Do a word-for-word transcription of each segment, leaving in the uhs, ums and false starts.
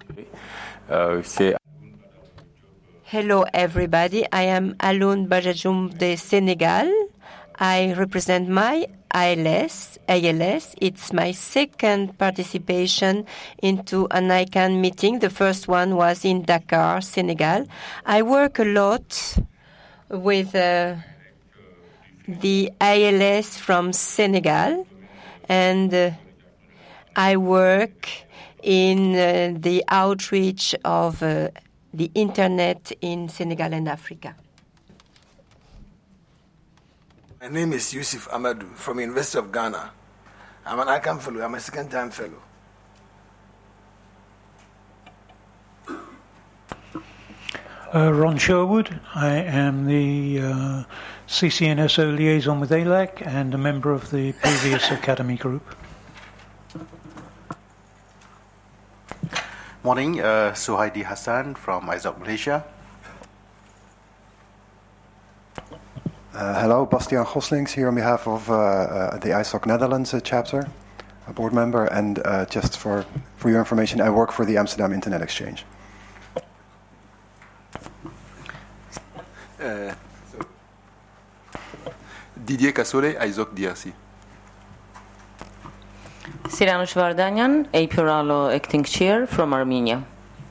Euh, c'est Hello everybody, I am Aloun Bajajoum de Senegal. I represent my A L S. A L S. It's my second participation into an I CANN meeting. The first one was in Dakar, Senegal. I work a lot with uh, the A L S from Senegal, and uh, I work in uh, the outreach of uh, the internet in Senegal and Africa. My name is Yusuf Amadou from the University of Ghana. I'm an I CANN fellow. I'm a second-time fellow. Uh, Ron Sherwood. I am the uh, C C N S O liaison with A L A C and a member of the previous Academy group. Morning, uh, Suhaidi Hassan from I S O C Malaysia. Uh, hello, Bastiaan Goslings here on behalf of uh, uh, the I S O C Netherlands uh, chapter, a board member, and uh, just for, for your information, I work for the Amsterdam Internet Exchange. Uh, Didier Cassole, I S O C D R C. Siranush Vardanyan, A P R A L O acting chair from Armenia.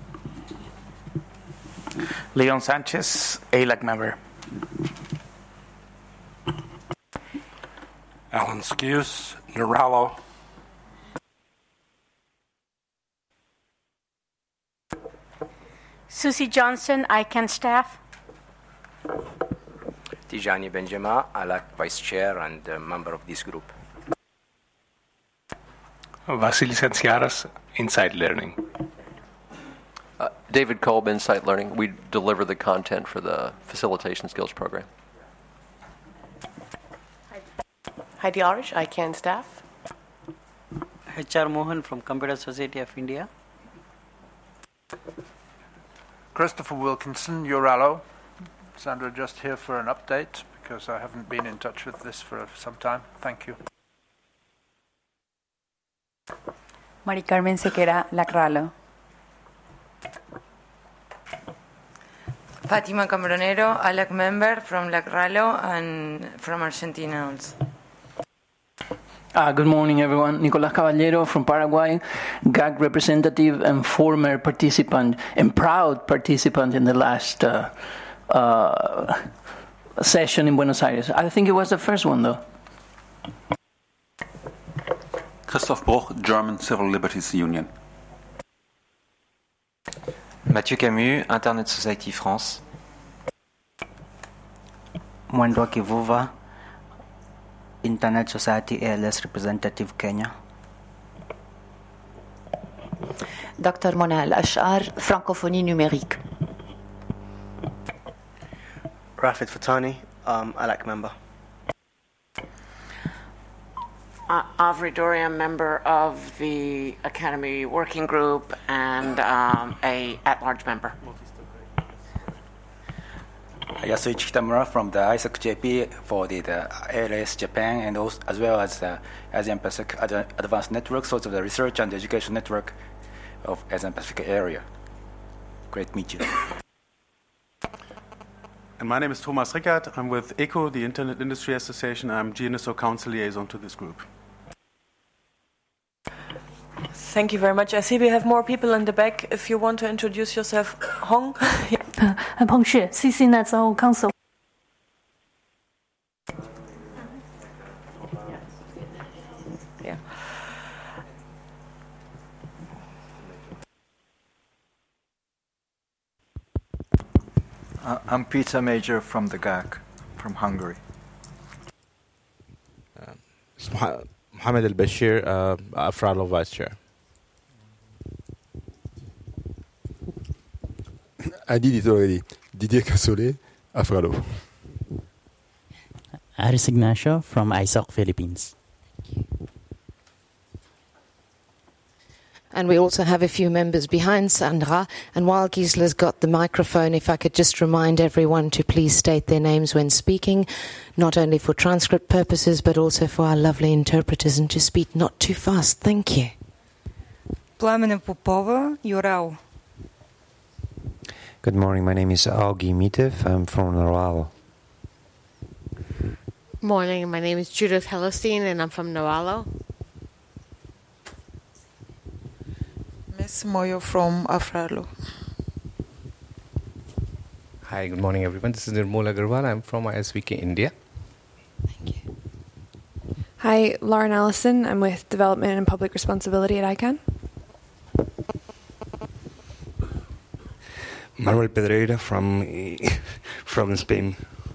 Leon Sanchez, A L A C member. Alan Skews, Neralo. Susie Johnson, I CANN staff. Tijani Benjama, A L A C vice chair and a member of this group. Vasilis Antsiaras, Insight Learning. Uh, David Kolb, Insight Learning. We deliver the content for the Facilitation Skills Program. Heidi Arish, I CANN staff. H R Mohan from Computer Society of India. Christopher Wilkinson, Uralo. Sandra, just here for an update because I haven't been in touch with this for some time. Thank you. Mari Carmen Sequera, Lacralo. Fatima Cambronero, A L A C member from Lacralo and from Argentina also. Uh, good morning, everyone. Nicolás Caballero from Paraguay, G A C representative and former participant and proud participant in the last uh, uh, session in Buenos Aires. I think it was the first one, though. Christoph Bruch, German Civil Liberties Union. Mathieu Camus, Internet Society France. Mwendwa Kivuva, Internet Society A L S representative Kenya. Doctor Mona Al-Ashar, Francophonie numérique. Rafid Fatani, um, A L A C member. Uh, Avri Dorian, member of the Academy Working Group and um, a at-large member. Yasuichi Kitamura from the I S O C J P for the, the A L S Japan and also, as well as the Asian Pacific Advanced Network, so the research and education network of Asian Pacific area. Great to meet you. And my name is Thomas Rickert. I'm with ECO, the Internet Industry Association. I'm G N S O Council Liaison to this group. Thank you very much. I see we have more people in the back. If you want to introduce yourself, Hong. uh, I'm Hong Xue, C C N S O Council. Yeah. Uh, I'm Peter Major from the G A C, from Hungary. Uh, Mohamed El Bashir, uh, Afralo Vice Chair. I did it already. Didier Cassole, Afralo. Aris Ignacio from I S O C Philippines. And we also have a few members behind Sandra. And while Gisla's got the microphone, if I could just remind everyone to please state their names when speaking, not only for transcript purposes, but also for our lovely interpreters, and to speak not too fast. Thank you. Пламена Попова, Юрал. Good morning. My name is Augie Mitev. I'm from Naralo. Morning. My name is Judith Hellestein, and I'm from Naralo. Miss Moyo from Afralo. Hi, good morning, everyone. This is Nirmal Agarwal. I'm from I S V K India. Hi, Lauren Allison. I'm with Development and Public Responsibility at I CANN. Manuel Pedreira from from Spain.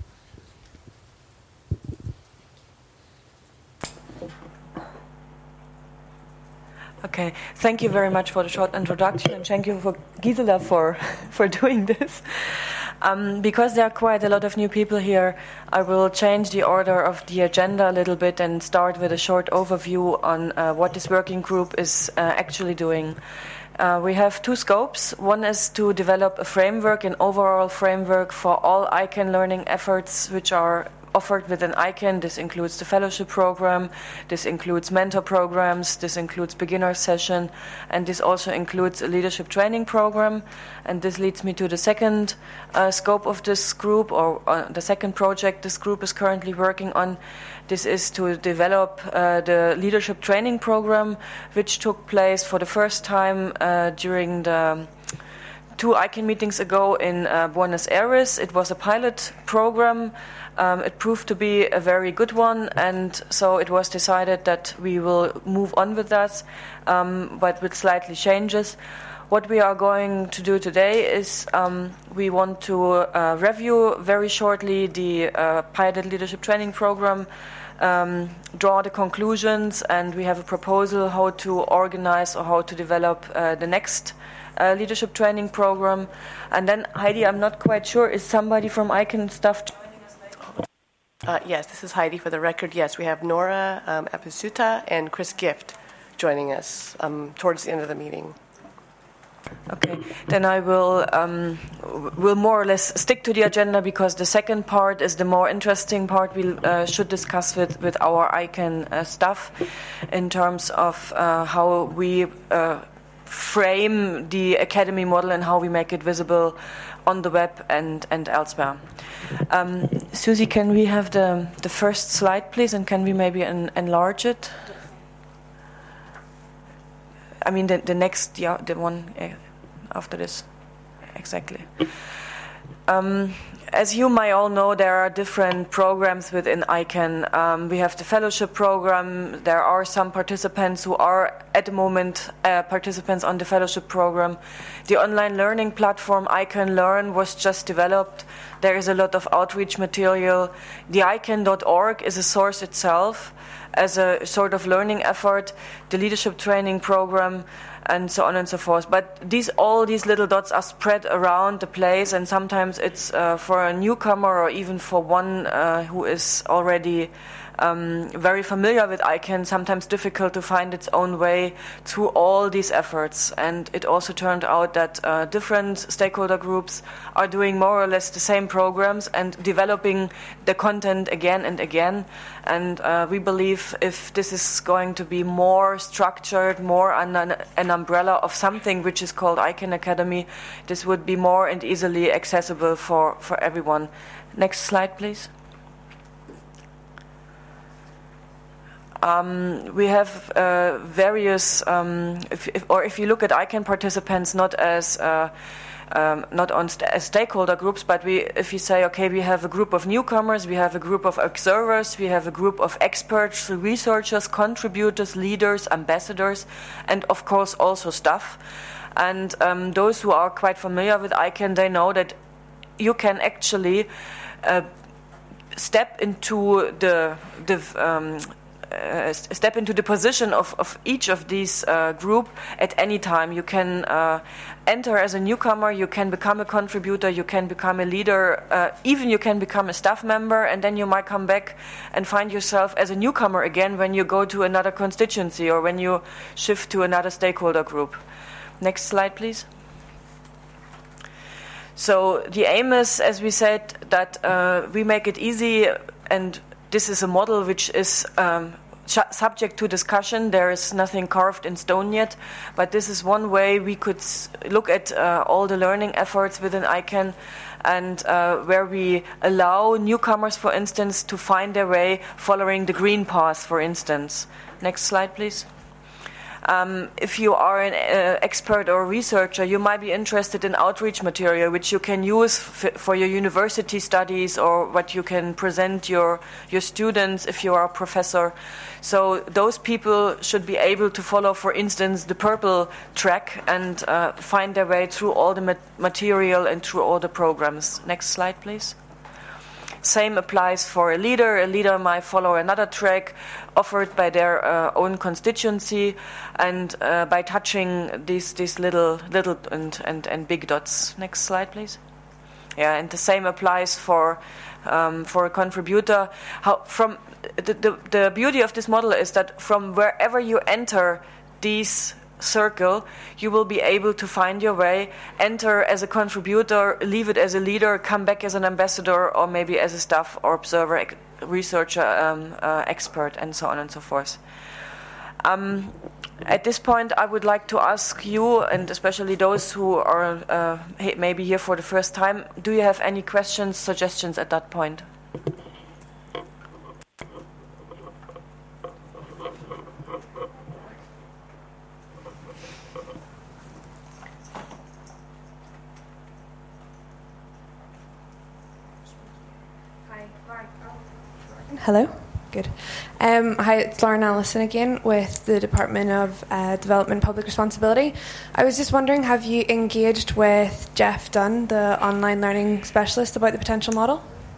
Okay, thank you very much for the short introduction, and thank you for Gisela for, for doing this. Um, because there are quite a lot of new people here, I will change the order of the agenda a little bit and start with a short overview on uh, what this working group is uh, actually doing. Uh, we have two scopes. One is to develop a framework, an overall framework for all I CANN learning efforts which are offered within I CANN. This includes the fellowship program, this includes mentor programs, this includes beginner session, and this also includes a leadership training program. And this leads me to the second uh, scope of this group, or uh, the second project this group is currently working on. This is to develop uh, the leadership training program, which took place for the first time uh, during the two I CANN meetings ago in uh, Buenos Aires. It was a pilot program. Um, it proved to be a very good one, and so it was decided that we will move on with that, um, but with slightly changes. What we are going to do today is um, we want to uh, review very shortly the uh, pilot leadership training program, um, draw the conclusions, and we have a proposal how to organize or how to develop uh, the next uh, leadership training program. And then, Heidi, I'm not quite sure, is somebody from I CANN staff joining us later? Uh, yes, this is Heidi for the record. Yes, we have Nora um, Episuta and Chris Gift joining us um, towards the end of the meeting. Okay, then I will um, will more or less stick to the agenda, because the second part is the more interesting part. We uh, should discuss with, with our I CANN uh, staff in terms of uh, how we uh, frame the academy model and how we make it visible on the web and, and elsewhere. Um, Susie, can we have the, the first slide, please, and can we maybe en- enlarge it? I mean, the, the next, yeah, the one after this, exactly. Um, as you may all know, there are different programs within I CANN. Um, we have the fellowship program. There are some participants who are, at the moment, uh, participants on the fellowship program. The online learning platform I CANN Learn was just developed. There is a lot of outreach material. The I CANN dot org is a source itself, as a sort of learning effort, the leadership training program, and so on and so forth. But these all these little dots are spread around the place, and sometimes it's uh, for a newcomer or even for one uh, who is already um, very familiar with I CANN, sometimes difficult to find its own way through all these efforts. And it also turned out that uh, different stakeholder groups are doing more or less the same programs and developing the content again and again. And uh, we believe if this is going to be more structured, more under an umbrella of something which is called I CANN Academy, this would be more and easily accessible for, for everyone. Next slide, please. Um, we have uh, various, um, if, if, or if you look at I CANN participants not as uh, um, not on st- as stakeholder groups, but we, if you say, okay, we have a group of newcomers, we have a group of observers, we have a group of experts, researchers, contributors, leaders, ambassadors, and of course also staff. And um, those who are quite familiar with I CANN, they know that you can actually uh, step into the the um, Uh, step into the position of, of each of these uh, group at any time. You can uh, enter as a newcomer, you can become a contributor, you can become a leader, uh, even you can become a staff member, and then you might come back and find yourself as a newcomer again when you go to another constituency or when you shift to another stakeholder group. Next slide, please. So the aim is, as we said, that uh, we make it easy, and this is a model which is um, sh- subject to discussion. There is nothing carved in stone yet, but this is one way we could s- look at uh, all the learning efforts within I CANN, and uh, where we allow newcomers, for instance, to find their way following the green path, for instance. Next slide, please. Um, if you are an uh, expert or researcher, you might be interested in outreach material, which you can use f- for your university studies, or what you can present your your students if you are a professor. So those people should be able to follow, for instance, the purple track and uh, find their way through all the mat- material and through all the programs. Next slide, please. Same applies for a leader. A leader might follow another track offered by their uh, own constituency, and uh, by touching these these little little and, and, and big dots. Next slide, please. Yeah, and the same applies for um, for a contributor. How from the, the the beauty of this model is that from wherever you enter these circle, you will be able to find your way, enter as a contributor, leave it as a leader, come back as an ambassador, or maybe as a staff or observer, ec- researcher, um, uh, expert, and so on and so forth. Um, at this point, I would like to ask you, and especially those who are uh, maybe here for the first time, do you have any questions, suggestions at that point? Hello. Good. Um, hi, it's Lauren Allison again with the Department of uh, Development and Public Responsibility. I was just wondering, have you engaged with Jeff Dunn, the online learning specialist, about the potential model?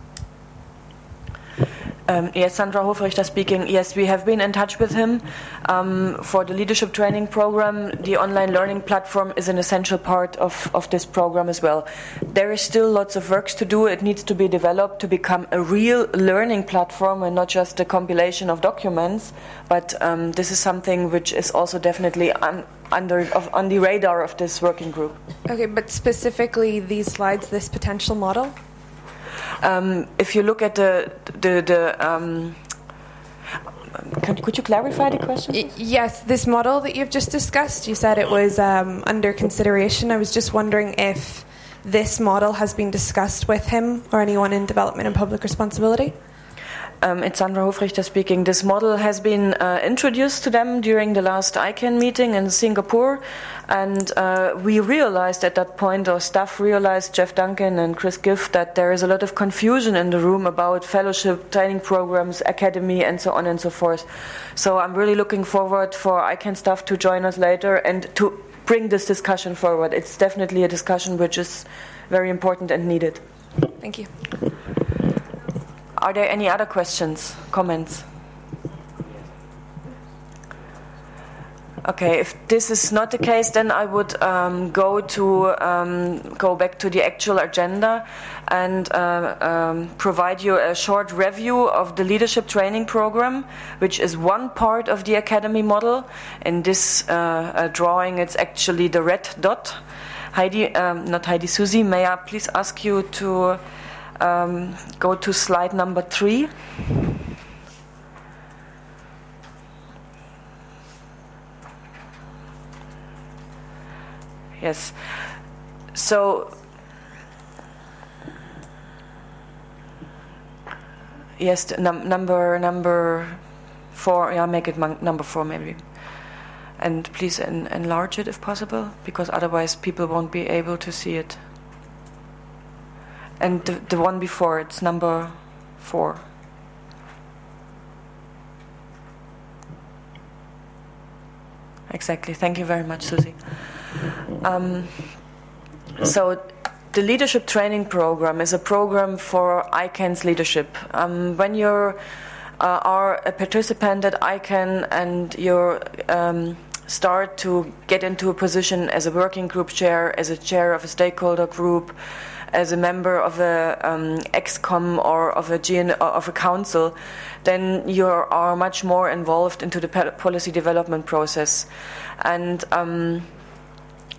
Um, yes, Sandra Hofrichter speaking. Yes, we have been in touch with him um, for the leadership training program. The online learning platform is an essential part of, of this program as well. There is still lots of work to do. It needs to be developed to become a real learning platform and not just a compilation of documents. But um, this is something which is also definitely un, under of, on the radar of this working group. Okay, but specifically these slides, this potential model? Um, if you look at the the, the um, could, could you clarify the question? Y- yes, this model that you've just discussed, you said it was um, under consideration. I was just wondering if this model has been discussed with him or anyone in development and public responsibility. Um, it's Sandra Hofrichter speaking. This model has been uh, introduced to them during the last I CANN meeting in Singapore, and uh, we realized at that point, or staff realized, Jeff Duncan and Chris Gift, that there is a lot of confusion in the room about fellowship, training programs, academy, and so on and so forth. So I'm really looking forward for I CANN staff to join us later and to bring this discussion forward. It's definitely a discussion which is very important and needed. Thank you. Are there any other questions, comments? Okay, if this is not the case, then I would um, go to um, go back to the actual agenda and uh, um, provide you a short review of the leadership training program, which is one part of the academy model. In this uh, uh, drawing, it's actually the red dot. Heidi, um, not Heidi, Susie, may I please ask you to Um, go to slide number three. Yes. So, yes, num- number number four. Yeah, make it mon- number four maybe. And please en- enlarge it if possible, because otherwise people won't be able to see it. And the, the one before, it's number four. Exactly. Thank you very much, Susie. Um, so the leadership training program is a program for I CANN's leadership. Um, when you uh, are a participant at I CANN and you um, start to get into a position as a working group chair, as a chair of a stakeholder group, as a member of a um, ExCom or of a G N, of a council, then you are much more involved into the policy development process. And um,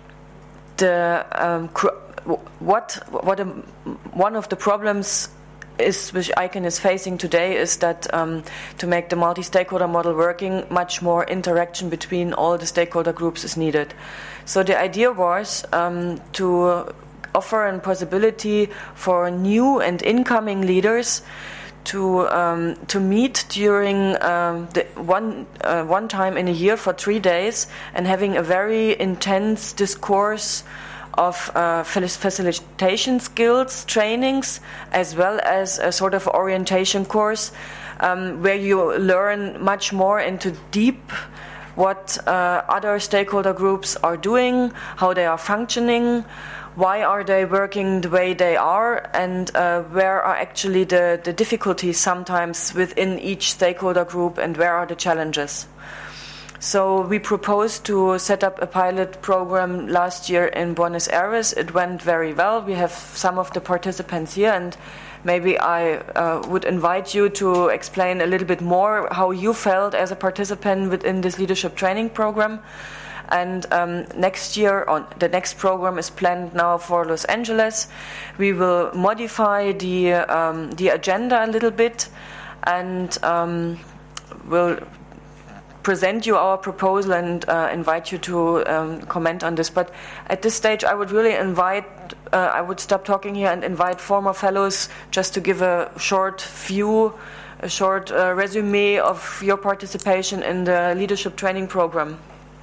the um, what what a, one of the problems is, which I C A N is facing today, is that um, to make the multi-stakeholder model working, much more interaction between all the stakeholder groups is needed. So the idea was um, to offer a possibility for new and incoming leaders to um, to meet during um, the one uh, one time in a year for three days and having a very intense discourse of uh, facilitation skills trainings, as well as a sort of orientation course um, where you learn much more into deep what uh, other stakeholder groups are doing, how they are functioning, why are they working the way they are, and uh, where are actually the, the difficulties sometimes within each stakeholder group, and where are the challenges. So we proposed to set up a pilot program last year in Buenos Aires. It went very well. We have some of the participants here, and maybe I uh, would invite you to explain a little bit more how you felt as a participant within this leadership training program. And um, next year, on the next program is planned now for Los Angeles. We will modify the um, the agenda a little bit, and um, we'll present you our proposal and uh, invite you to um, comment on this. But at this stage, I would really invite, uh, I would stop talking here and invite former fellows just to give a short view, a short uh, resume of your participation in the leadership training program.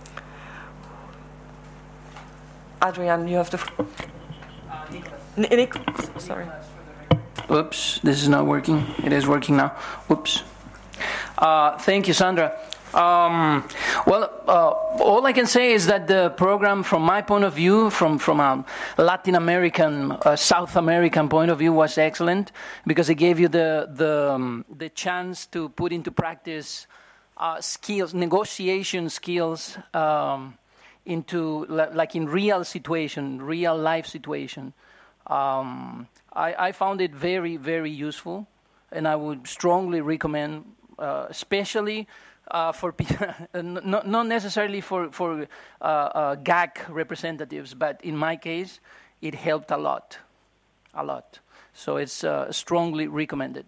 Adrian, you have the... Uh, Nick. Sorry. Oops, this is not working. It is working now. Oops. Uh, thank you, Sandra. Um, well, uh, all I can say is that the program, from my point of view, from, from a Latin American, uh, South American point of view, was excellent, because it gave you the the, um, the chance to put into practice uh, skills, negotiation skills, um, into like in real situation, real life situation. Um, I, I found it very, very useful, and I would strongly recommend, uh, especially uh, for people, not, not necessarily for for uh, uh, G A C representatives, but in my case, it helped a lot, a lot. So it's uh, strongly recommended.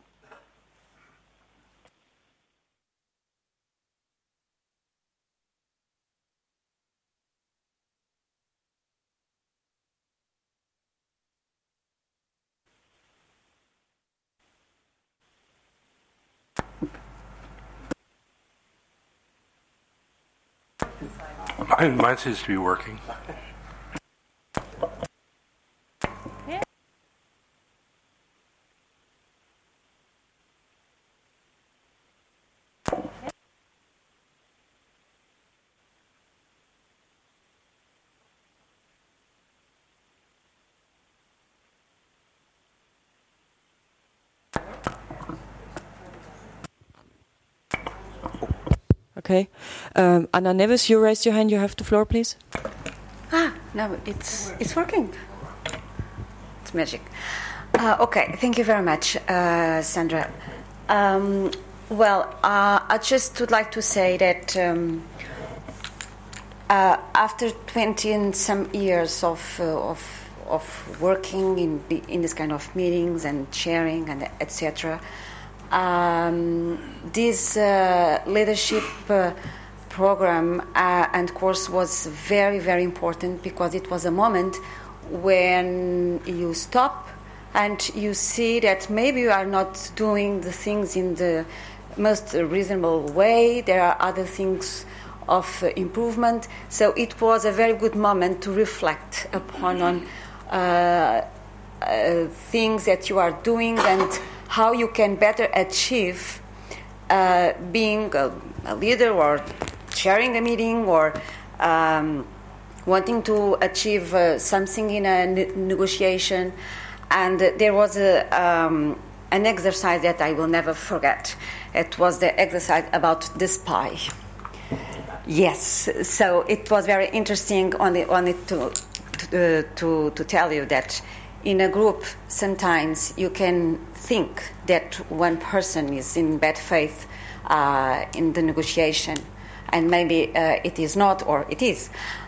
Mine, mine seems to be working. Okay. Um, Anna Neves, you raised your hand. You have the floor, please. Ah, no, it's it's working. It's magic. Uh, okay, thank you very much, uh, Sandra. Um, well, uh, I just would like to say that um, uh, after twenty and some years of uh, of of working in in this kind of meetings and sharing and et cetera. Um, this uh, leadership uh, program uh, and course was very, very important, because it was a moment when you stop and you see that maybe you are not doing the things in the most reasonable way. There are other things of uh, improvement. So it was a very good moment to reflect upon on uh, uh, things that you are doing and how you can better achieve uh, being a, a leader, or chairing a meeting, or um, wanting to achieve uh, something in a ne- negotiation. And uh, there was a, um, an exercise that I will never forget. It was the exercise about the spy. Yes, so it was very interesting on, the, on it to, to, uh, to, to tell you that in a group, sometimes you can think that one person is in bad faith uh, in the negotiation, and maybe uh, it is not, or it is.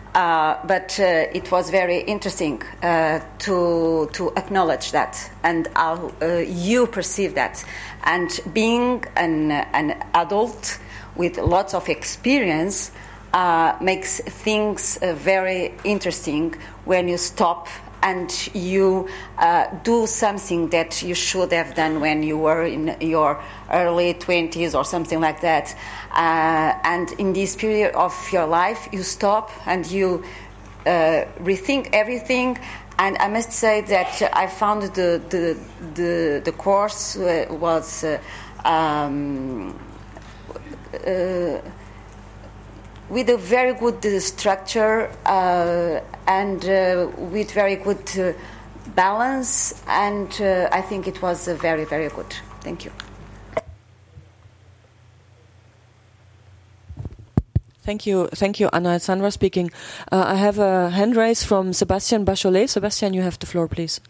Uh, but uh, it was very interesting uh, to to acknowledge that and how uh, you perceive that. And being an, an adult with lots of experience uh, makes things uh, very interesting when you stop and you uh, do something that you should have done when you were in your early twenties or something like that. Uh, and in this period of your life, you stop and you uh, rethink everything. And I must say that I found the the the, the course was uh, um, uh, with a very good uh, structure uh, and uh, with very good uh, balance, and uh, I think it was uh, very, very good. Thank you. Thank you, thank you, Anna. Sandra speaking. Uh, I have a hand raise from Sebastian Bacholet. Sebastian, you have the floor, please.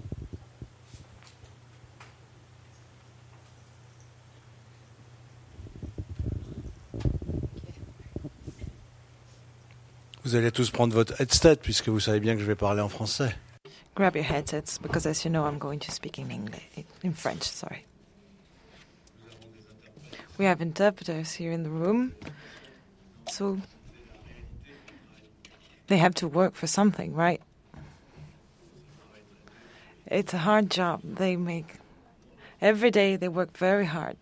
Vous allez tous prendre votre headset puisque vous savez bien que je vais parler en français. Grab your headsets because, as you know, I'm going to speak in English, in French. Sorry. We have interpreters here in the room, so they have to work for something, right? It's a hard job. They make every day. They work very hard.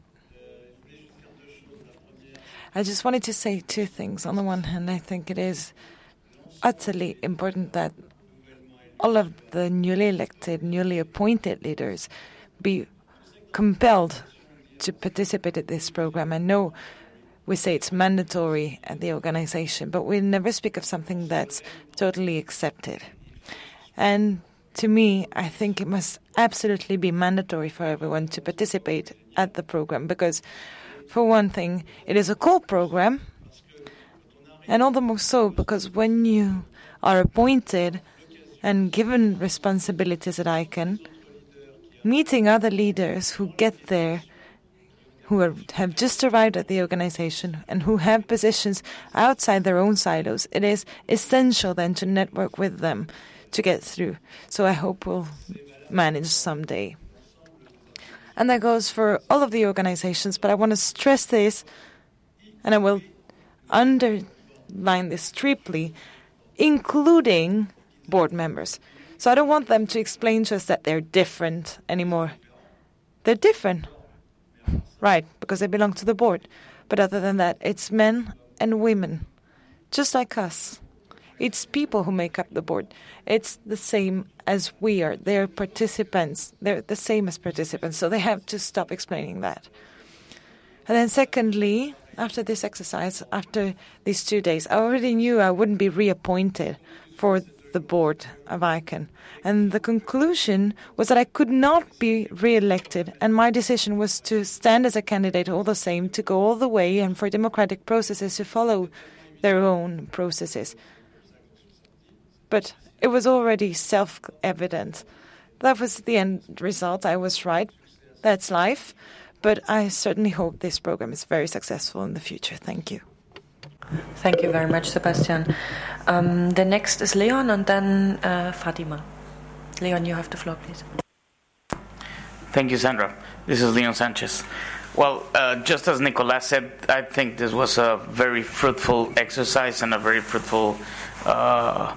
I just wanted to say two things. On the one hand, I think it is utterly important that all of the newly elected, newly appointed leaders be compelled to participate in this program. I know we say it's mandatory at the organization, but we never speak of something that's totally accepted. And to me, I think it must absolutely be mandatory for everyone to participate at the program because, for one thing, it is a call program, and all the more so because when you are appointed and given responsibilities at I C A N, meeting other leaders who get there, who are, have just arrived at the organization and who have positions outside their own silos, it is essential then to network with them to get through. So I hope we'll manage someday. And that goes for all of the organizations, but I want to stress this, and I will underline this triply, including board members. So I don't want them to explain to us that they're different anymore. They're different, right, because they belong to the board. But other than that, it's men and women, just like us. It's people who make up the board. It's the same as we are. They're participants. They're the same as participants, so they have to stop explaining that. And then secondly, after this exercise, after these two days, I already knew I wouldn't be reappointed for the board of I C A N. And the conclusion was that I could not be re-elected, and my decision was to stand as a candidate all the same, to go all the way, and for democratic processes to follow their own processes. But it was already self-evident. That was the end result. I was right. That's life. But I certainly hope this program is very successful in the future. Thank you. Thank you very much, Sebastian. Um, the next is Leon and then uh, Fatima. Leon, you have the floor, please. Thank you, Sandra. This is Leon Sanchez. Well, uh, just as Nicolas said, I think this was a very fruitful exercise and a very fruitful uh,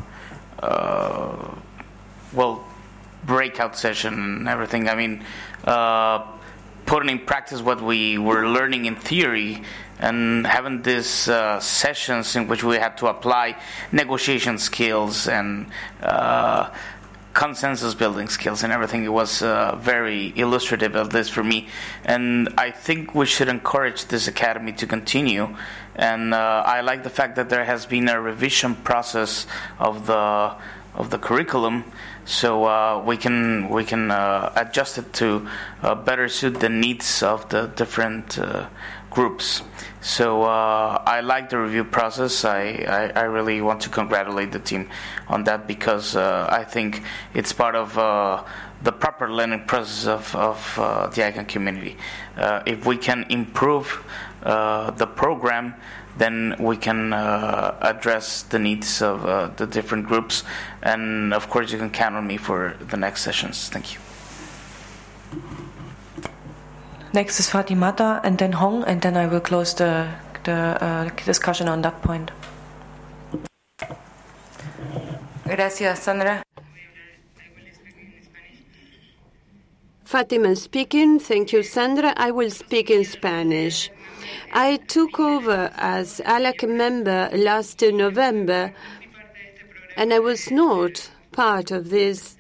uh, well, breakout session and everything. I mean, uh, putting in practice what we were learning in theory and having these uh, sessions in which we had to apply negotiation skills and uh, consensus building skills and everything. It was uh, very illustrative of this for me, and I think we should encourage this academy to continue. And uh, I like the fact that there has been a revision process of the of the curriculum, so uh, we can we can uh, adjust it to uh, better suit the needs of the different uh, groups. So uh, I like the review process. I, I, I really want to congratulate the team on that because uh, I think it's part of uh, the proper learning process of, of uh, the I C A N community. Uh, if we can improve uh, the program, then we can uh, address the needs of uh, the different groups. And of course, you can count on me for the next sessions. Thank you. Next is Fatimata, and then Hong, and then I will close the the uh, discussion on that point. Gracias, Sandra. Fatima speaking. Thank you, Sandra. I will speak in Spanish. I took over as A L A C member last November, and I was not part of this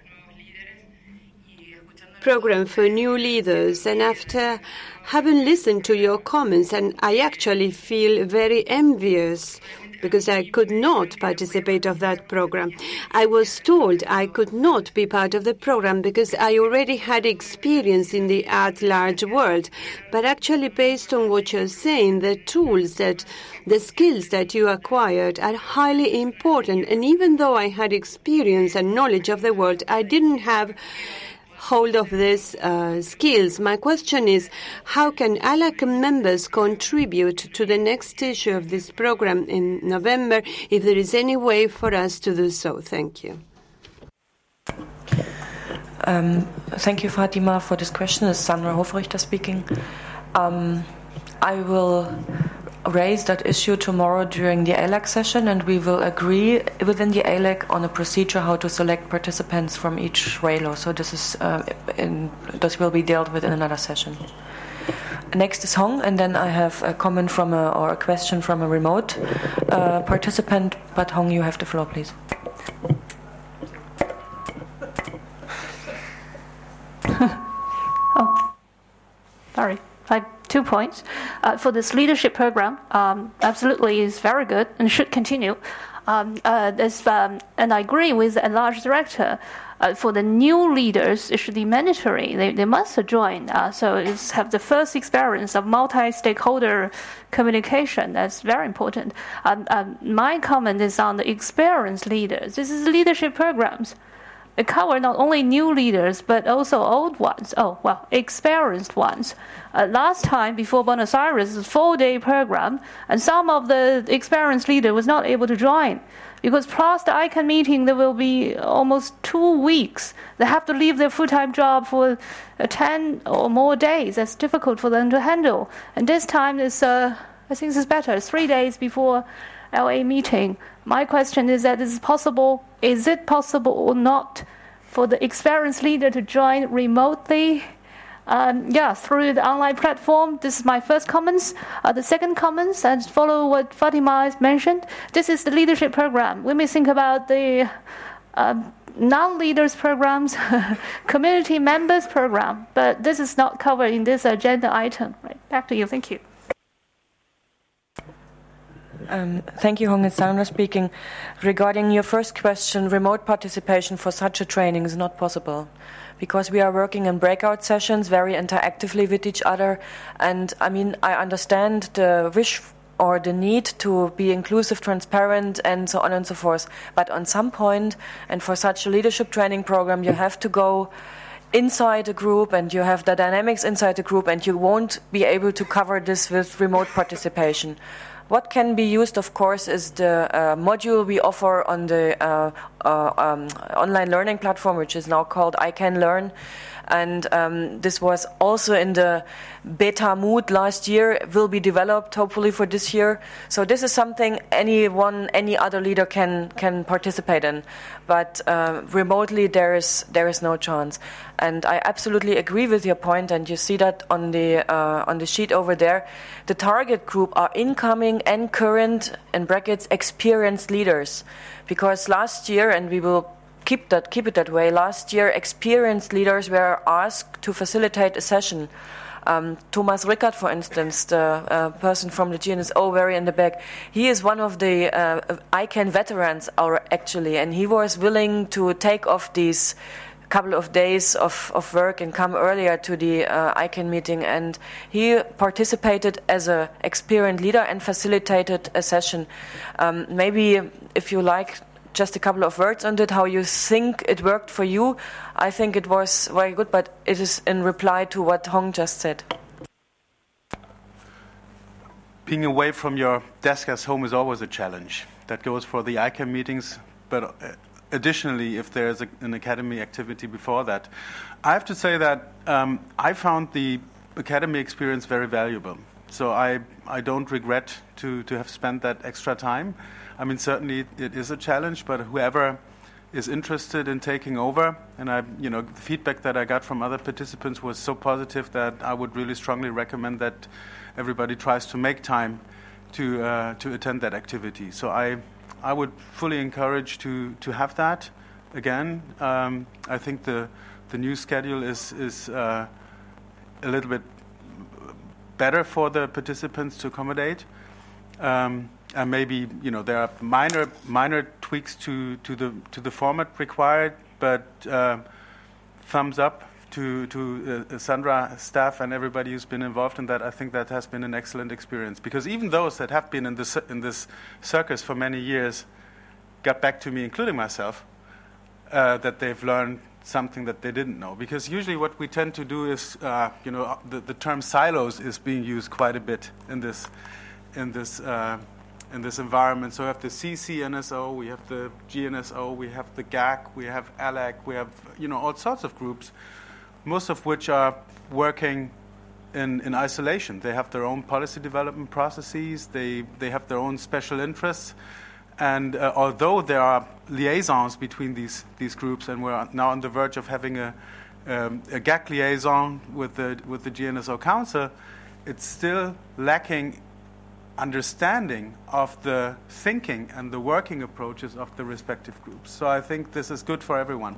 program for new leaders. And after having listened to your comments, and I actually feel very envious because I could not participate of that program. I was told I could not be part of the program because I already had experience in the at-large world. But actually, based on what you're saying, the tools that, the skills that you acquired are highly important. And even though I had experience and knowledge of the world, I didn't have hold of these uh, skills. My question is, how can A L A C members contribute to the next issue of this program in November, if there is any way for us to do so? Thank you. Um, thank you, Fatima, for this question. It's Sandra Hofrichter speaking. Um, I will raise that issue tomorrow during the A L A C session, and we will agree within the A L A C on a procedure how to select participants from each R A L O. So this is uh, in, this will be dealt with in another session. Next is Hong, and then I have a comment from a, or a question from a remote uh, participant. But Hong, you have the floor, please. Oh, sorry. I two points. Uh, for this leadership program, um, absolutely is very good and should continue. Um, uh, this, um, and I agree with the enlarged director. Uh, for the new leaders, it should be mandatory. They, they must join. Uh, so it's have the first experience of multi-stakeholder communication. That's very important. Um, um, my comment is on the experienced leaders. This is leadership programs. It covers not only new leaders, but also old ones. Oh, well, experienced ones. Uh, last time, before Buenos Aires, it was a four-day program, and some of the experienced leaders was not able to join. Because plus the I C A N meeting, there will be almost two weeks. They have to leave their full-time job for uh, ten or more days. That's difficult for them to handle. And this time, is, uh, I think this is better. It's three days before L A meeting. My question is that is it possible? Is it possible or not for the experienced leader to join remotely? Um, yeah, through the online platform. This is my first comments. Uh, the second comments, and follow what Fatima has mentioned. This is the leadership program. We may think about the uh, non-leaders programs, community members program, but this is not covered in this agenda item. Right. Back to you. Thank you. Um, thank you, Hong. It's Sandra speaking. Regarding your first question, remote participation for such a training is not possible because we are working in breakout sessions very interactively with each other. And I mean, I understand the wish or the need to be inclusive, transparent, and so on and so forth. But on some point, and for such a leadership training program, you have to go inside a group and you have the dynamics inside the group, and you won't be able to cover this with remote participation. What can be used, of course, is the uh, module we offer on the uh, uh, um, online learning platform, which is now called I Can Learn. And um, this was also in the beta mood last year, will be developed hopefully for this year. So this is something anyone, any other leader can can participate in. But uh, remotely there is there is no chance. And I absolutely agree with your point, and you see that on the uh, on the sheet over there. The target group are incoming and current, in brackets, experienced leaders. Because last year, and we will keep that keep it that way, last year experienced leaders were asked to facilitate a session. Um, Thomas Rickert, for instance, the uh, person from the G N S O, very in the back, he is one of the uh, I C A N veterans, or actually, and he was willing to take off these couple of days of, of work and come earlier to the uh, I C A N meeting, and he participated as an experienced leader and facilitated a session. Um, maybe, if you like, just a couple of words on it, how you think it worked for you. I think it was very good, but it is in reply to what Hong just said. being away from your desk as home is always a challenge. That goes for the I C A N meetings, but uh, additionally, if there's a, an academy activity before that. I have to say that um, I found the academy experience very valuable. So I, I don't regret to, to have spent that extra time. I mean, certainly it is a challenge, but whoever is interested in taking over, and I, you know, the feedback that I got from other participants was so positive that I would really strongly recommend that everybody tries to make time to uh, to attend that activity. So I I would fully encourage to to have that again. Um, I think the the new schedule is is uh, a little bit better for the participants to accommodate. Um, and maybe, you know, there are minor minor tweaks to, to the to the format required, but uh, thumbs up to to uh, Sandra, staff, and everybody who's been involved in that. I think that has been an excellent experience, because even those that have been in this in this circus for many years got back to me, including myself, uh, that they've learned something that they didn't know. Because usually what we tend to do is, uh, you know, the, the term silos is being used quite a bit in this in this. Uh, in this environment. So we have the C C N S O, we have the G N S O, we have the G A C, we have A L A C, we have, you know, all sorts of groups, most of which are working in, in isolation. They have their own policy development processes, they, they have their own special interests, and uh, although there are liaisons between these, these groups, and we're now on the verge of having a, um, a G A C liaison with the, with the G N S O Council, it's still lacking understanding of the thinking and the working approaches of the respective groups. So I think this is good for everyone.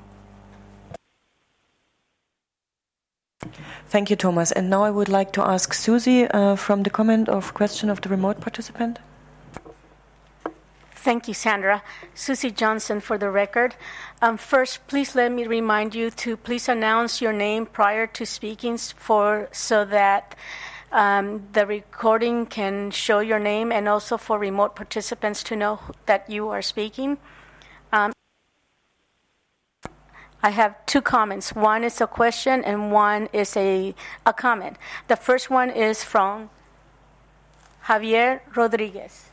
Thank you, Thomas. And now I would like to ask Susie uh, from the comment of question of the remote participant. Thank you, Sandra. Susie Johnson for the record. Um, first, please let me remind you to please announce your name prior to speaking for so that Um, the recording can show your name, and also for remote participants to know that you are speaking. Um, I have two comments. One is a question and one is a, a comment. The first one is from Javier Rodriguez.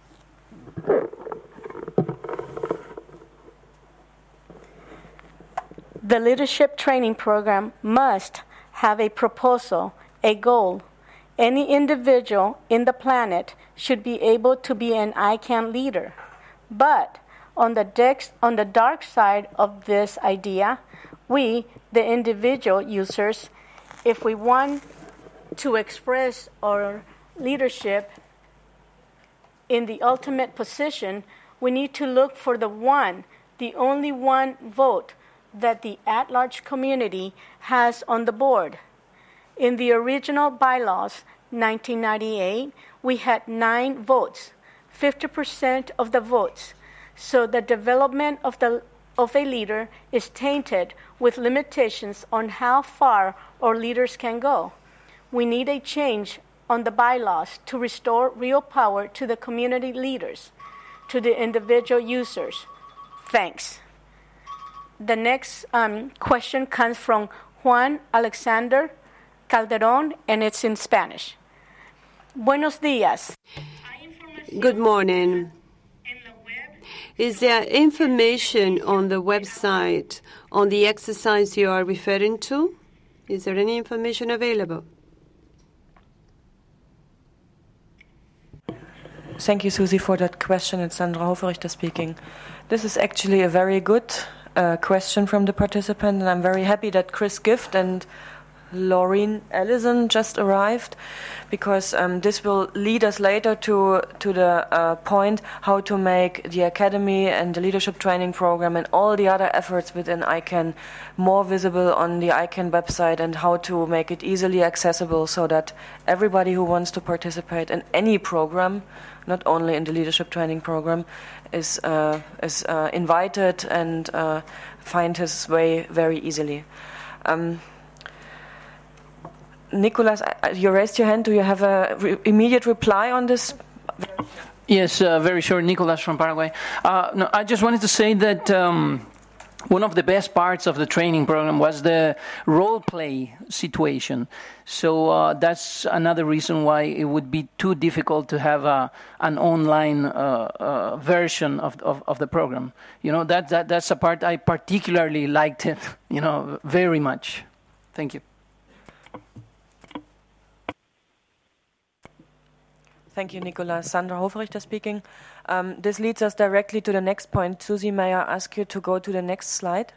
The leadership training program must have a proposal, a goal. Any individual in the planet should be able to be an I C A N leader. But on the, dex, on the dark side of this idea, we, the individual users, if we want to express our leadership in the ultimate position, we need to look for the one, the only one vote that the at-large community has on the board. In the original bylaws, nineteen ninety-eight, we had nine votes, fifty percent of the votes. So the development of the of a leader is tainted with limitations on how far our leaders can go. We need a change on the bylaws to restore real power to the community leaders, to the individual users. Thanks. The next um, question comes from Juan Alexander Calderon, and it's in Spanish. Buenos días. Good morning. Is there information on the website on the exercise you are referring to? Is there any information available? Thank you, Susie, for that question. It's Sandra Hoferichter speaking. This is actually a very good uh, question from the participant, and I'm very happy that Chris Gift and Laureen Ellison just arrived, because um, this will lead us later to to the uh, point how to make the academy and the leadership training program and all the other efforts within I C A N more visible on the I C A N website, and how to make it easily accessible so that everybody who wants to participate in any program, not only in the leadership training program, is uh, is uh, invited and uh, find his way very easily. Um, Nicolas, you raised your hand. Do you have a re- immediate reply on this? Yes, uh, very short. Nicolas from Paraguay. Uh, no, I just wanted to say that um, one of the best parts of the training program was the role play situation. So uh, that's another reason why it would be too difficult to have a, an online uh, uh, version of, of of the program. You know, that that that's a part I particularly liked it. You know, very much. Thank you. Thank you, Nicolas. Sandra Hofrichter speaking. Um, this leads us directly to the next point. Susie, may I ask you to go to the next slide?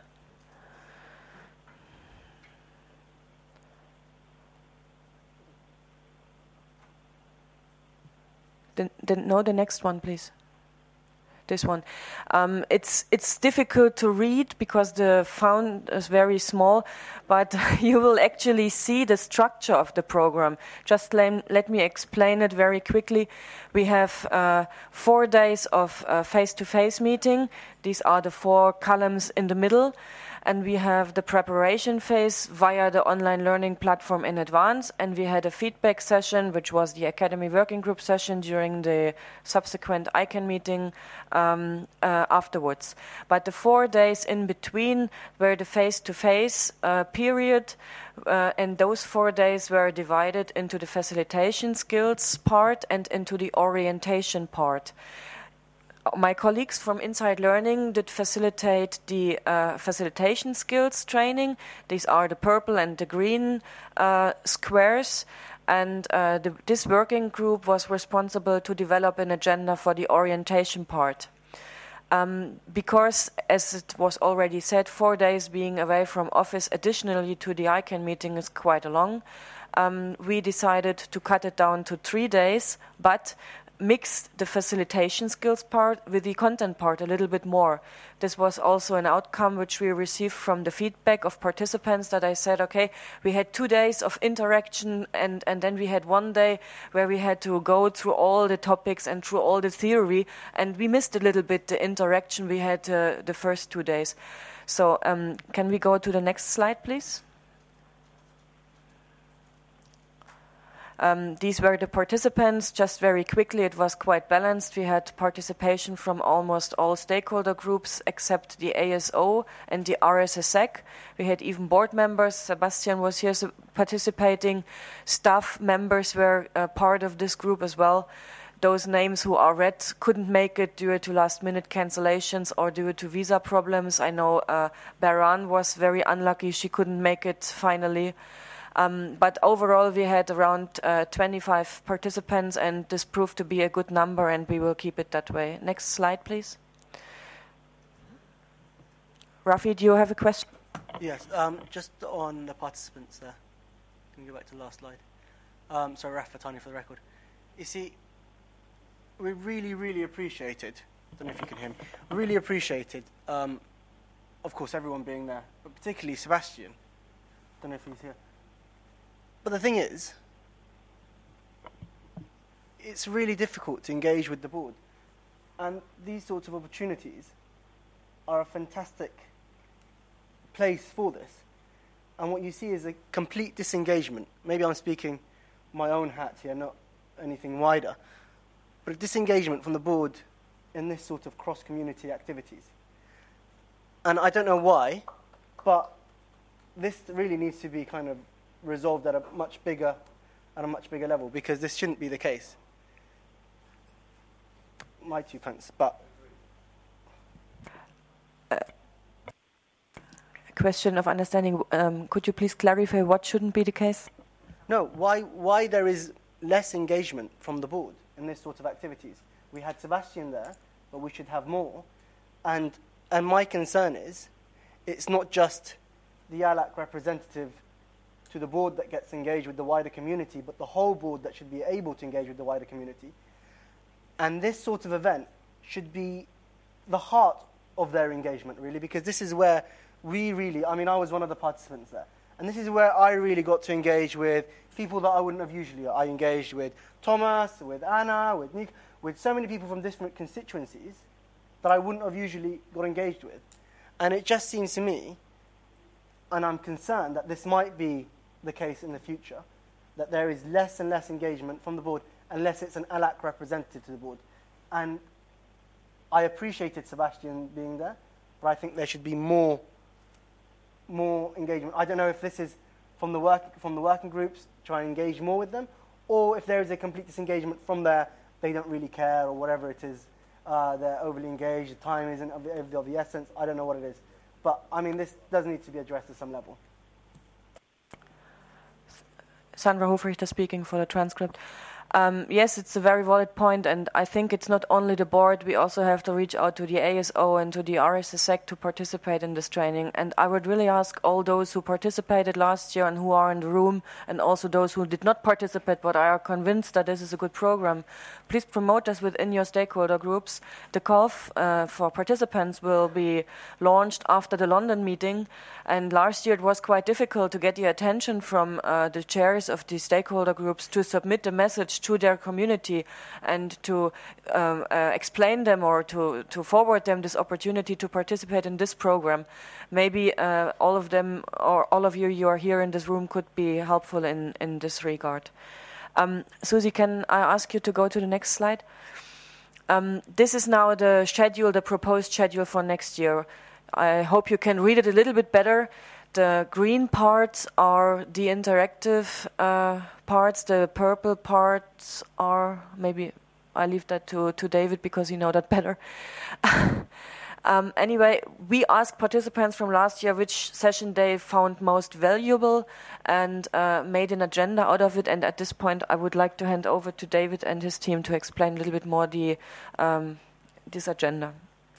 The, the, no, the next one, please. This one. Um, it's it's difficult to read because the font is very small, but you will actually see the structure of the program. Just let, let me explain it very quickly. We have uh, four days of uh, face-to-face meeting. These are the four columns in the middle. And we have the preparation phase via the online learning platform in advance. And we had a feedback session, which was the Academy Working Group session during the subsequent I CANN meeting um, uh, afterwards. But the four days in between were the face-to-face uh, period. Uh, and those four days were divided into the facilitation skills part and into the orientation part. My colleagues from Inside Learning did facilitate the uh, facilitation skills training. These are the purple and the green uh, squares. And uh, the, this working group was responsible to develop an agenda for the orientation part. Um, because, as it was already said, four days being away from office additionally to the I CANN meeting is quite a long. Um, we decided to cut it down to three days, but mix the facilitation skills part with the content part a little bit more. This was also an outcome which we received from the feedback of participants that I said, okay, we had two days of interaction and, and then we had one day where we had to go through all the topics and through all the theory, and we missed a little bit the interaction we had uh, the first two days. So um, can we go to the next slide, please? Um, these were the participants. Just very quickly, it was quite balanced. We had participation from almost all stakeholder groups except the A S O and the R S S E C. We had even board members. Sebastian was here participating. Staff members were uh, part of this group as well. Those names who are red couldn't make it due to last-minute cancellations or due to visa problems. I know uh, Baran was very unlucky. She couldn't make it finally. Um, but overall, we had around uh, twenty-five participants, and this proved to be a good number, and we will keep it that way. Next slide, please. Rafi, do you have a question? Yes, um, just on the participants there. Can you go back to the last slide? Um, so, Raf Fatani for the record. You see, we really, really appreciated, I don't know if you can hear me, really appreciated, um, of course, everyone being there, but particularly Sebastian. I don't know if he's here. But the thing is, it's really difficult to engage with the board. And these sorts of opportunities are a fantastic place for this. And what you see is a complete disengagement. Maybe I'm speaking my own hat here, not anything wider. But a disengagement from the board in this sort of cross-community activities. And I don't know why, but this really needs to be kind of resolved at a much bigger, at a much bigger level, because this shouldn't be the case. My two pence, but uh, a question of understanding. Um, could you please clarify what shouldn't be the case? No, why why there is less engagement from the board in this sort of activities? We had Sebastian there, but we should have more. And and my concern is, it's not just the A L A C representative to the board that gets engaged with the wider community, but the whole board that should be able to engage with the wider community. And this sort of event should be the heart of their engagement, really, because this is where we really, I mean, I was one of the participants there, and this is where I really got to engage with people that I wouldn't have usually. I engaged with Thomas, with Anna, with Nick, with so many people from different constituencies that I wouldn't have usually got engaged with. And it just seems to me, and I'm concerned that this might be the case in the future, that there is less and less engagement from the board unless it's an A L A C representative to the board. And I appreciated Sebastian being there, but I think there should be more, more engagement. I don't know if this is from the work from the working groups, try and engage more with them, or if there is a complete disengagement from there, they don't really care, or whatever it is, uh, they're overly engaged, the time isn't of the, of the essence, I don't know what it is. But, I mean, this does need to be addressed at some level. Sandra Hofrichter speaking for the transcript. Um, yes, it's a very valid point, and I think it's not only the board, we also have to reach out to the A S O and to the R S S E C to participate in this training. And I would really ask all those who participated last year and who are in the room, and also those who did not participate but are convinced that this is a good program, please promote us within your stakeholder groups. The call f- uh, for participants will be launched after the London meeting, and last year it was quite difficult to get the attention from uh, the chairs of the stakeholder groups to submit the message to their community and to um, uh, explain them or to, to forward them this opportunity to participate in this program. Maybe uh, all of them or all of you you are here in this room could be helpful in, in this regard. Um, Susie, can I ask you to go to the next slide? Um, this is now the schedule, the proposed schedule for next year. I hope you can read it a little bit better. The green parts are the interactive uh, parts. The purple parts are, maybe I leave that to, to David because you know that better. um, anyway, we asked participants from last year which session they found most valuable and uh, made an agenda out of it. And at this point, I would like to hand over to David and his team to explain a little bit more the um, this agenda.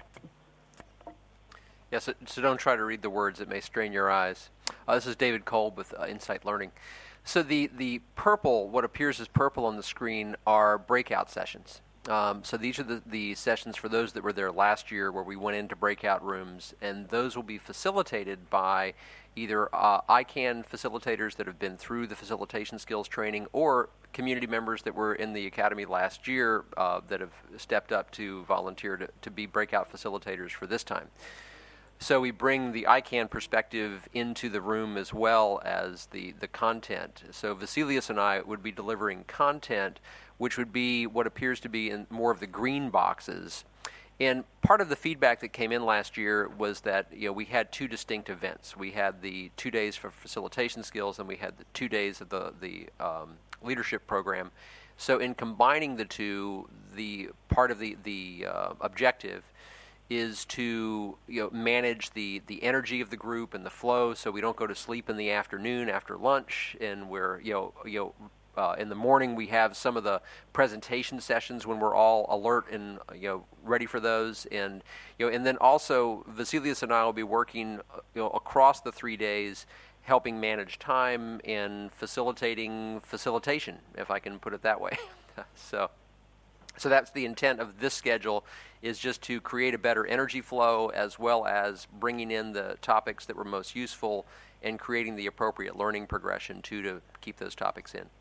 Yeah, so, so don't try to read the words. It may strain your eyes. Uh, this is David Kolb with uh, Insight Learning. So the, the purple, what appears as purple on the screen, are breakout sessions. Um, so these are the, the sessions for those that were there last year where we went into breakout rooms, and those will be facilitated by either uh, I CAN facilitators that have been through the facilitation skills training or community members that were in the academy last year uh, that have stepped up to volunteer to, to be breakout facilitators for this time. So we bring the I CAN perspective into the room as well as the, the content. So Vasilius and I would be delivering content, which would be what appears to be in more of the green boxes. And part of the feedback that came in last year was that, you know, we had two distinct events. We had the two days for facilitation skills, and we had the two days of the, the um, leadership program. So in combining the two, the part of the, the uh, objective is to, you know, manage the, the energy of the group and the flow, so we don't go to sleep in the afternoon after lunch, and we're, you know, you know, uh, in the morning we have some of the presentation sessions when we're all alert and, you know, ready for those, and, you know, and then also Vasilius and I will be working, you know, across the three days, helping manage time and facilitating facilitation, if I can put it that way. so. So that's the intent of this schedule, is just to create a better energy flow as well as bringing in the topics that were most useful and creating the appropriate learning progression too to keep those topics in.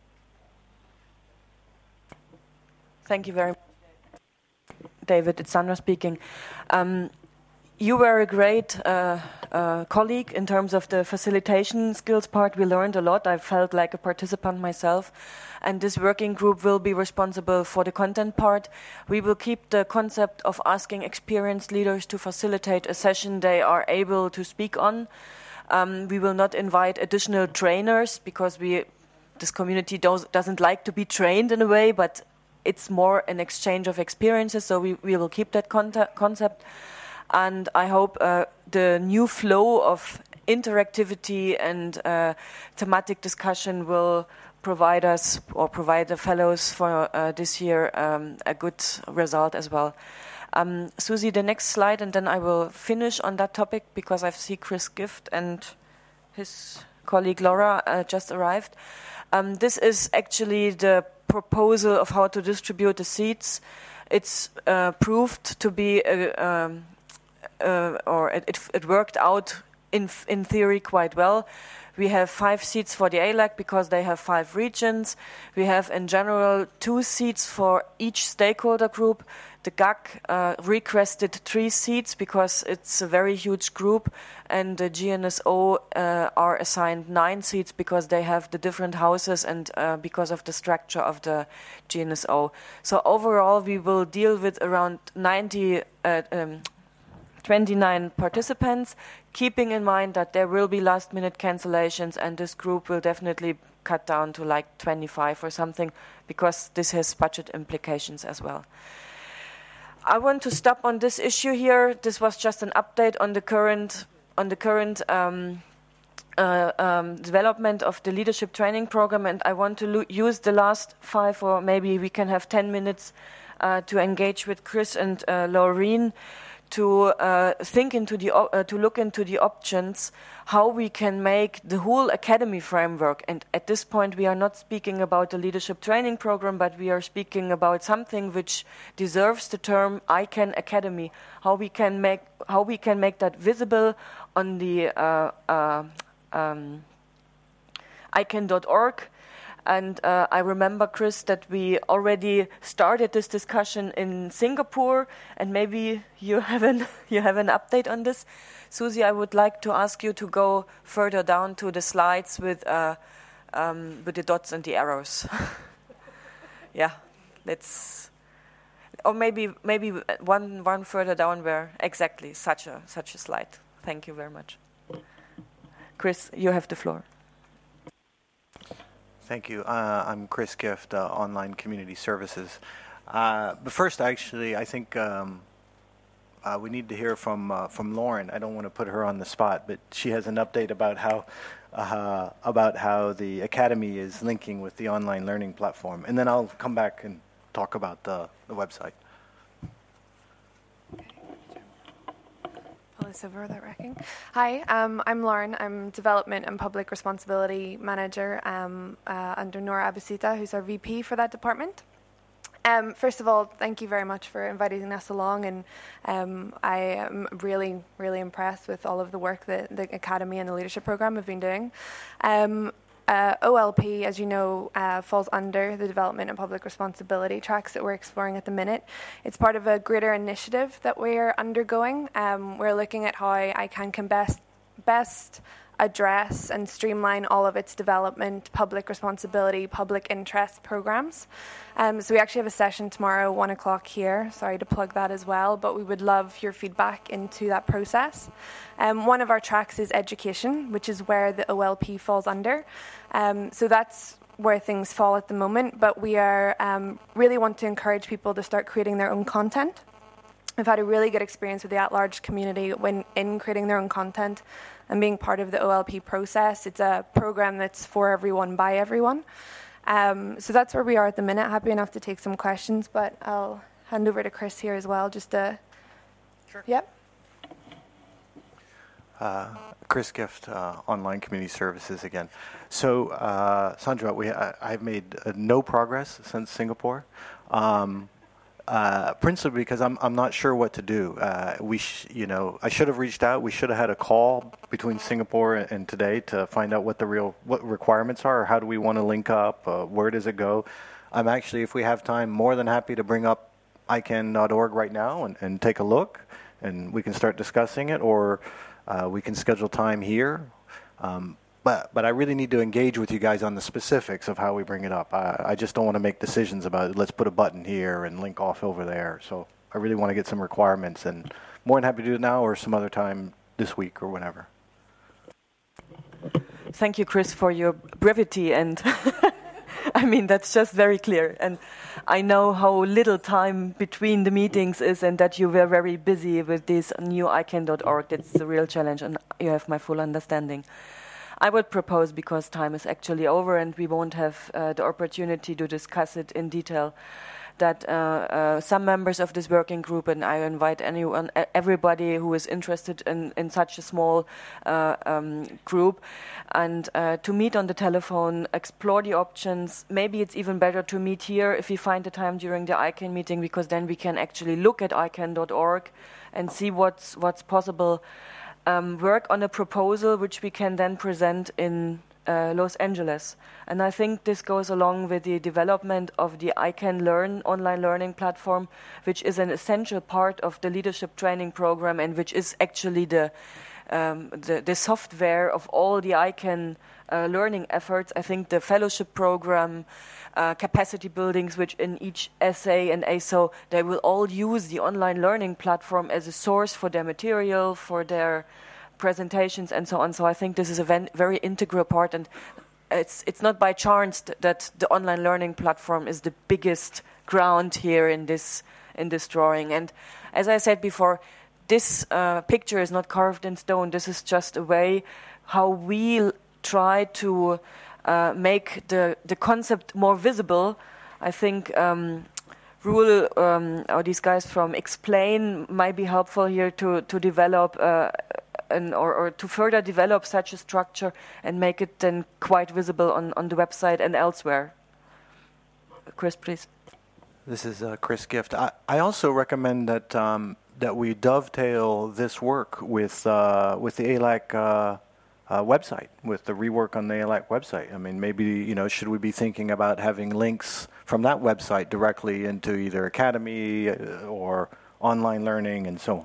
Thank you very much, David. It's Sandra speaking. Um, You were a great uh, uh, colleague in terms of the facilitation skills part. We learned a lot. I felt like a participant myself. And this working group will be responsible for the content part. We will keep the concept of asking experienced leaders to facilitate a session they are able to speak on. Um, we will not invite additional trainers because we, this community does, doesn't like to be trained in a way, but it's more an exchange of experiences. So we, we will keep that conta- concept. And I hope uh, the new flow of interactivity and uh, thematic discussion will provide us or provide the fellows for uh, this year um, a good result as well. Um, Susie, the next slide, and then I will finish on that topic because I see Chris Gift and his colleague Laura uh, just arrived. Um, this is actually the proposal of how to distribute the seats. It's uh, proved to be a um, Uh, or it, it, it worked out in in theory quite well. We have five seats for the A L A C because they have five regions. We have in general two seats for each stakeholder group. The G A C uh, requested three seats because it's a very huge group, and the G N S O uh, are assigned nine seats because they have the different houses and uh, because of the structure of the G N S O. So overall we will deal with around ninety uh, um, twenty-nine participants, keeping in mind that there will be last-minute cancellations, and this group will definitely cut down to like twenty-five or something, because this has budget implications as well. I want to stop on this issue here. This was just an update on the current on the current um, uh, um, development of the leadership training program, and I want to lo- use the last five, or maybe we can have ten minutes uh, to engage with Chris and uh, Laureen to uh, think into the op- uh, to look into the options how we can make the whole academy framework. And at this point, we are not speaking about the leadership training program, but we are speaking about something which deserves the term I CAN Academy. How we can make how we can make that visible on the uh, uh, um, I CAN dot org. And uh, I remember, Chris, that we already started this discussion in Singapore, and maybe you have an you have an update on this. Susie, I would like to ask you to go further down to the slides with uh, um, with the dots and the arrows. Yeah, let's, or maybe maybe one one further down where exactly such a such a slide. Thank you very much, Chris. You have the floor. Thank you. Uh, I'm Chris Gift, uh, Online Community Services. Uh, but first, actually, I think um, uh, we need to hear from uh, from Lauren. I don't want to put her on the spot, but she has an update about how uh, about how the Academy is linking with the online learning platform, and then I'll come back and talk about the, the website. Over that wrecking. Hi, um, I'm Lauren. I'm Development and Public Responsibility Manager um, uh, under Nora Abasuta, who's our V P for that department. Um, first of all, thank you very much for inviting us along, and um, I am really, really impressed with all of the work that the Academy and the Leadership Program have been doing. Um, Uh, O L P, as you know, uh, falls under the development and public responsibility tracks that we're exploring at the minute. It's part of a greater initiative that we're undergoing. Um, we're looking at how I CAN can best, best address and streamline all of its development, public responsibility, public interest programs. Um, so we actually have a session tomorrow, one o'clock here. Sorry to plug that as well, but we would love your feedback into that process. Um, one of our tracks is education, which is where the O L P falls under. Um, so that's where things fall at the moment, but we are um, really want to encourage people to start creating their own content. I've had a really good experience with the at-large community when in creating their own content and being part of the O L P process. It's a program that's for everyone, by everyone. Um, so that's where we are at the minute. Happy enough to take some questions, but I'll hand over to Chris here as well, just to... Sure. Yep. Uh, Chris Gift, uh, Online Community Services again. So, uh, Sandra, we I, I've made uh, no progress since Singapore. Um, Uh, principally because I'm I'm not sure what to do. Uh, we sh- you know I should have reached out. We should have had a call between Singapore and, and today to find out what the real what requirements are, or how do we want to link up. Uh, where does it go? I'm actually, if we have time, more than happy to bring up I CAN dot org right now and, and take a look, and we can start discussing it, or uh, we can schedule time here. Um, But, but I really need to engage with you guys on the specifics of how we bring it up. I, I just don't want to make decisions about, let's put a button here and link off over there. So I really want to get some requirements, and more than happy to do it now or some other time this week or whenever. Thank you, Chris, for your brevity. And I mean, that's just very clear. And I know how little time between the meetings is, and that you were very busy with this new I CAN dot org. That's the real challenge, and you have my full understanding. I would propose, because time is actually over and we won't have uh, the opportunity to discuss it in detail, that uh, uh, some members of this working group, and I invite anyone, everybody who is interested in, in such a small uh, um, group, and uh, to meet on the telephone, explore the options. Maybe it's even better to meet here if we find the time during the I CAN meeting, because then we can actually look at I CAN dot org and see what's what's possible. Um, work on a proposal which we can then present in uh, Los Angeles. And I think this goes along with the development of the I CAN Learn online learning platform, which is an essential part of the leadership training program, and which is actually the um, the, the software of all the I CANN uh, learning efforts. I think the fellowship program, uh, capacity buildings, which in each S A and A S O, they will all use the online learning platform as a source for their material, for their presentations, and so on. So I think this is a ven- very integral part, and it's it's not by chance th- that the online learning platform is the biggest ground here in this in this drawing. And as I said before, this uh, picture is not carved in stone. This is just a way how we l- try to uh, make the the concept more visible. I think um, Rule um, or these guys from Explain might be helpful here to to develop. Uh, And, or, or to further develop such a structure and make it then quite visible on, on the website and elsewhere. Chris, please. This is uh, Chris Gift. I, I also recommend that um, that we dovetail this work with uh, with the A L A C uh, uh, website, with the rework on the A L A C website. I mean, maybe, you know, should we be thinking about having links from that website directly into either Academy or online learning and so on?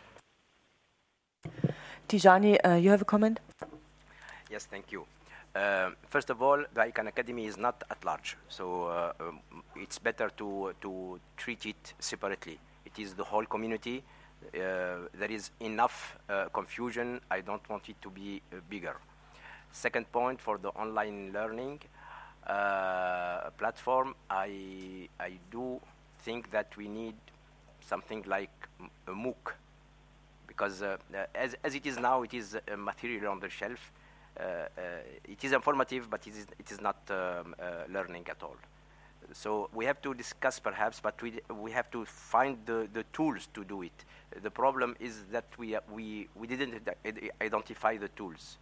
Tijani, uh, you have a comment? Yes, thank you. Uh, first of all, the I CANN Academy is not at large, so uh, um, it's better to to treat it separately. It is the whole community. Uh, there is enough uh, confusion. I don't want it to be uh, bigger. Second point, for the online learning uh, platform, I I do think that we need something like a MOOC. Because uh, uh, as, as it is now, it is a material on the shelf. Uh, uh, it is informative, but it is, it is not um, uh, learning at all. So we have to discuss perhaps, but we, we have to find the, the tools to do it. The problem is that we, uh, we, we didn't id- identify the tools.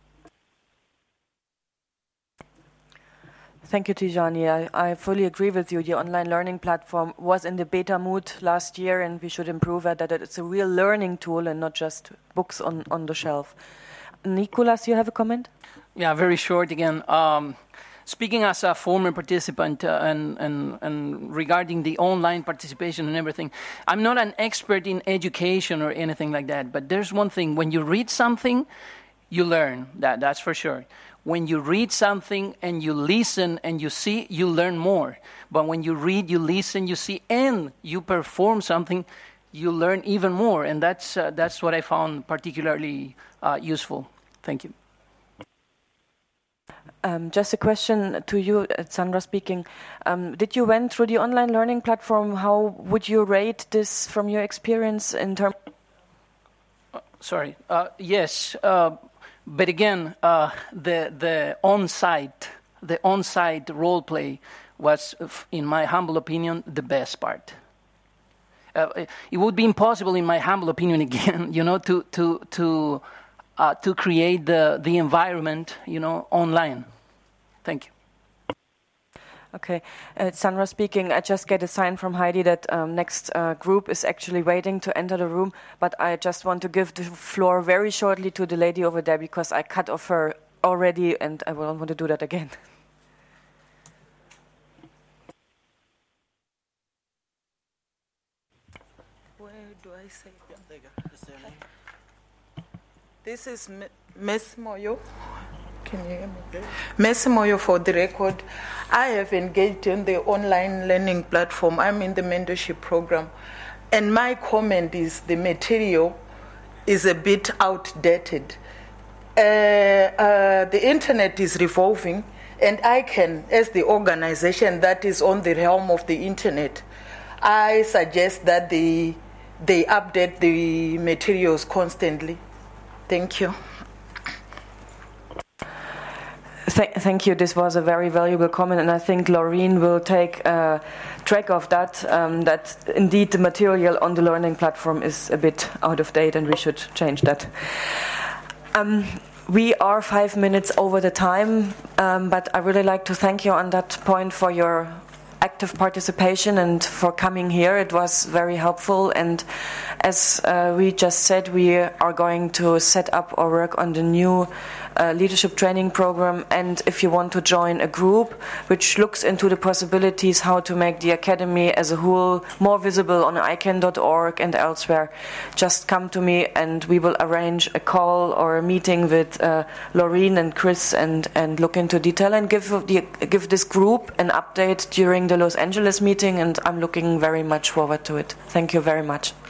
Thank you, Tijani. I, I fully agree with you. The online learning platform was in the beta mood last year, and we should improve it, that it's a real learning tool and not just books on, on the shelf. Nicolas, you have a comment? Yeah, very short again. Um, speaking as a former participant uh, and, and, and regarding the online participation and everything, I'm not an expert in education or anything like that, but there's one thing. When you read something, you learn. That That's for sure. When you read something and you listen and you see, you learn more. But when you read, you listen, you see, and you perform something, you learn even more. And that's uh, that's what I found particularly uh, useful. Thank you. Um, just a question to you, Sandra speaking. Um, did you went through the online learning platform? How would you rate this from your experience in terms? Uh, sorry. Uh, yes. Uh, But again, uh, the the on-site the on-site role play was, in my humble opinion, the best part. Uh, it would be impossible, in my humble opinion, again, you know, to to to uh, to create the the environment, you know, online. Thank you. Okay, uh, Sandra speaking. I just get a sign from Heidi that um, next uh, group is actually waiting to enter the room, but I just want to give the floor very shortly to the lady over there because I cut off her already and I won't want to do that again. Where do I say? Yeah, there you go. Just there. This is Miss Moyo. Can you hear me? Messi Moyo, for the record. I have engaged in the online learning platform. I'm in the mentorship program. And my comment is the material is a bit outdated. Uh, uh, the internet is revolving, and I can, as the organization that is on the realm of the internet, I suggest that they, they update the materials constantly. Thank you. Th- thank you. This was a very valuable comment, and I think Laureen will take uh, track of that, um, that indeed the material on the learning platform is a bit out of date and we should change that. Um, we are five minutes over the time, um, but I really like to thank you on that point for your active participation and for coming here. It was very helpful. And as uh, we just said, we are going to set up or work on the new uh, leadership training program. And if you want to join a group which looks into the possibilities how to make the academy as a whole more visible on I CAN dot org and elsewhere, just come to me and we will arrange a call or a meeting with uh, Laureen and Chris and, and look into detail and give the, give this group an update during the Los Angeles meeting, and I'm looking very much forward to it. Thank you very much.